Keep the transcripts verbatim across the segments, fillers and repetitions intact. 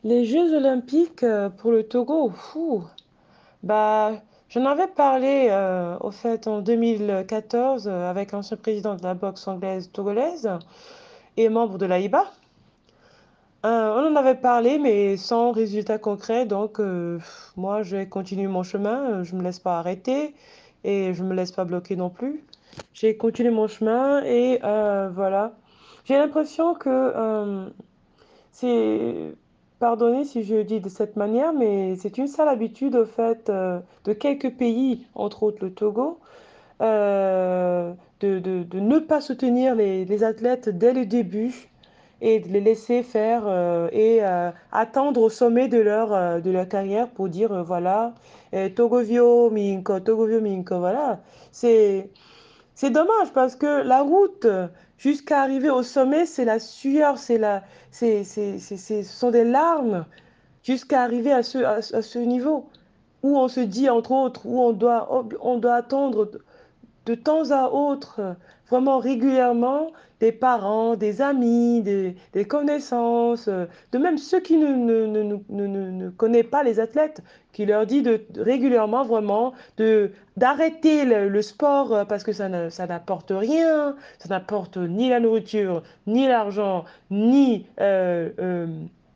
Les Jeux olympiques euh, pour le Togo, fou, bah, j'en avais parlé euh, au fait en deux mille quatorze euh, avec l'ancien président de la boxe anglaise togolaise et membre de l'A I B A. Euh, on en avait parlé, mais sans résultat concret. Donc, euh, moi, je vais continuer mon chemin. euh, Je ne me laisse pas arrêter et je ne me laisse pas bloquer non plus. J'ai continué mon chemin et euh, voilà. J'ai l'impression que euh, c'est, pardonnez si je dis de cette manière, mais c'est une sale habitude au fait euh, de quelques pays, entre autres le Togo, euh, de, de- de ne pas soutenir les, les athlètes dès le début et de les laisser faire euh, et euh, attendre au sommet de leur, euh, de leur carrière pour dire euh, voilà, euh, Togovio Minko, Togovio Minko, voilà. C'est, c'est dommage parce que la route jusqu'à arriver au sommet, c'est la sueur, c'est la, c'est, c'est, c'est, c'est- ce sont des larmes jusqu'à arriver à ce, à, ce à ce niveau où on se dit, entre autres, où on doit, on doit attendre de temps à autre, euh, vraiment régulièrement, des parents, des amis, des, des connaissances, euh, de même ceux qui ne, ne, ne, ne, ne, ne- ne connaissent pas les athlètes, qui leur dit de, de- régulièrement vraiment de, d'arrêter le, le sport euh, parce que ça ne, ça n'apporte rien, ça n'apporte ni la nourriture, ni l'argent, ni euh, euh,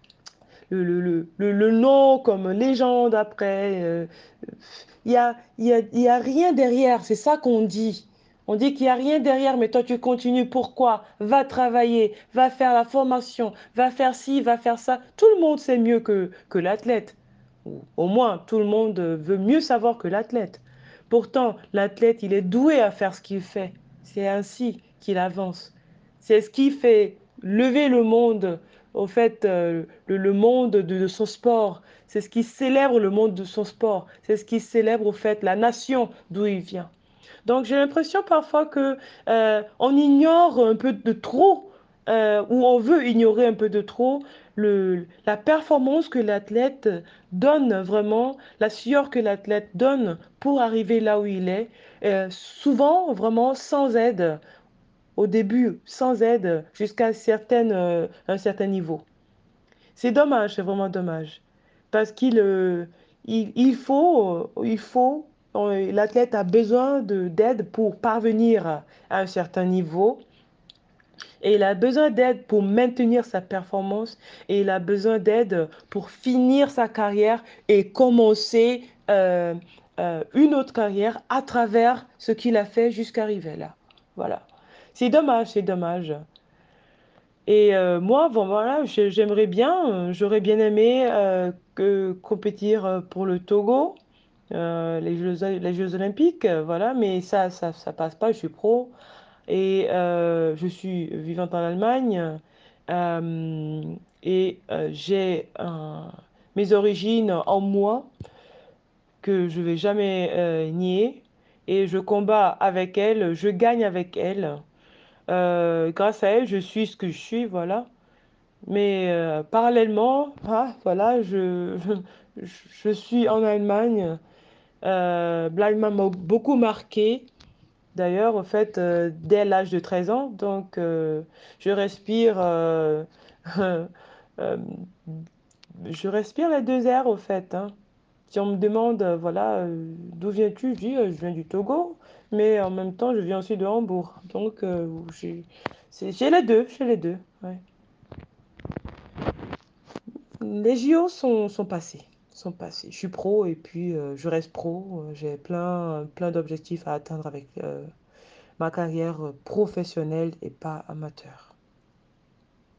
le, le, le, le- le nom comme légende après. euh, il y a, il y a, il y a rien derrière, c'est ça qu'on dit. On dit qu'il n'y a rien derrière, mais toi tu continues. Pourquoi? Va travailler, va faire la formation, va faire ci, va faire ça. Tout le monde sait mieux que, que l'athlète. Ou au moins, tout le monde veut mieux savoir que l'athlète. Pourtant, l'athlète, il est doué à faire ce qu'il fait. C'est ainsi qu'il avance. C'est ce qui fait lever le monde, au fait, euh, le, le monde de, de son sport. C'est ce qui célèbre le monde de son sport. C'est ce qui célèbre, au fait, la nation d'où il vient. Donc, j'ai l'impression parfois que euh, on ignore un peu de trop, euh, ou on veut ignorer un peu de trop le, la performance que l'athlète donne vraiment, la sueur que l'athlète donne pour arriver là où il est, euh, souvent vraiment sans aide au début, sans aide jusqu'à certaines, euh, un certain niveau. C'est dommage, c'est vraiment dommage. Parce qu'il euh, il, il faut, euh, il faut, euh, l'athlète a besoin de, d'aide pour parvenir à, à un certain niveau. Et il a besoin d'aide pour maintenir sa performance. Et il a besoin d'aide pour finir sa carrière et commencer euh, euh, une autre carrière à travers ce qu'il a fait jusqu'à arriver là. Voilà. C'est dommage, c'est dommage. Et euh, moi, bon, voilà, j'ai- j'aimerais bien, euh, j'aurais bien aimé euh, que, compétir euh, pour le Togo, euh, les Jeux, les Jeux Olympiques, euh, voilà, mais ça, ça, ça passe pas, je suis pro et euh, je suis vivante en Allemagne euh, et euh, j'ai euh, mes origines en moi que je vais jamais euh, nier et je combats avec elles, je gagne avec elles. Euh, grâce à elles, je suis ce que je suis, voilà. Mais euh, parallèlement, ah, voilà, je, je, je suis en Allemagne. Euh, L'Allemagne m'a beaucoup marqué, d'ailleurs, au fait, euh, dès l'âge de treize ans. Donc, euh, je respire, euh, euh, je respire les deux airs, au fait, hein. Si on me demande, euh, voilà, euh, d'où viens-tu? Je dis, euh, je viens du Togo, mais en même temps, je viens aussi de Hambourg. Donc, euh, j'ai c'est- j'ai les deux, j'ai les deux, ouais. Les J O sont, sont passés, sont passés. Je suis pro et puis euh, je reste pro. Euh, J'ai plein, plein d'objectifs à atteindre avec euh, ma carrière euh, professionnelle et pas amateur.